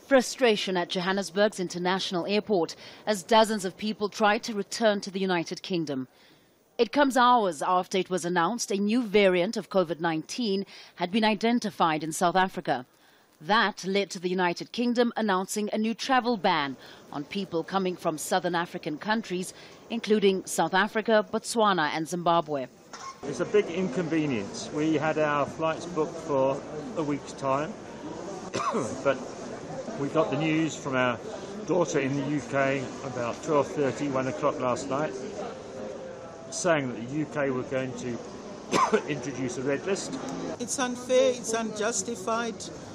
Frustration at Johannesburg's international airport as dozens of people try to return to the United Kingdom. It comes hours after it was announced a new variant of COVID-19 had been identified in South Africa. That led to the United Kingdom announcing a new travel ban on people coming from southern African countries, including South Africa, Botswana and Zimbabwe. It's a big inconvenience. We had our flights booked for a week's time, but we got the news from our daughter in the UK about 12:30, 1 o'clock last night, saying that the UK were going to introduce a red list. It's unfair, it's unjustified,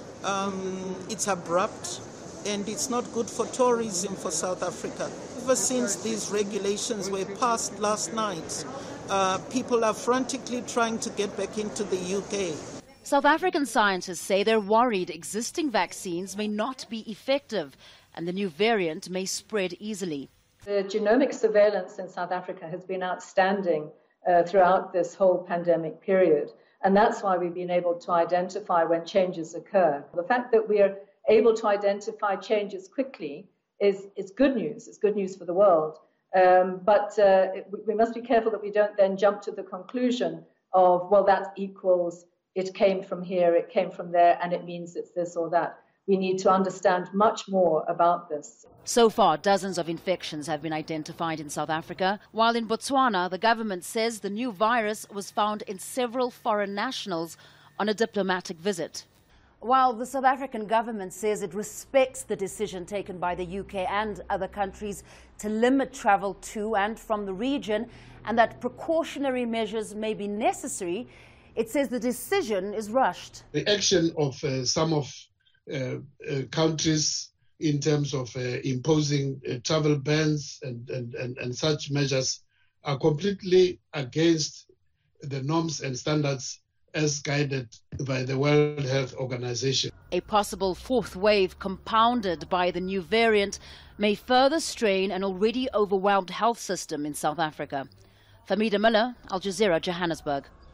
it's abrupt, and it's not good for tourism for South Africa. Ever since these regulations were passed last night, people are frantically trying to get back into the UK. South African scientists say they're worried existing vaccines may not be effective and the new variant may spread easily. The genomic surveillance in South Africa has been outstanding throughout this whole pandemic period, and that's why we've been able to identify when changes occur. The fact that we are able to identify changes quickly is good news. It's good news for the world. But we must be careful that we don't then jump to the conclusion of, well, that equals it came from here, it came from there, and it means it's this or that. We need to understand much more about this. So far, dozens of infections have been identified in South Africa, while in Botswana, the government says the new virus was found in several foreign nationals on a diplomatic visit. While the South African government says it respects the decision taken by the UK and other countries to limit travel to and from the region, and that precautionary measures may be necessary, it says the decision is rushed. The action of some of countries in terms of imposing travel bans and such measures are completely against the norms and standards as guided by the World Health Organization. A possible fourth wave compounded by the new variant may further strain an already overwhelmed health system in South Africa. Famida Miller, Al Jazeera, Johannesburg.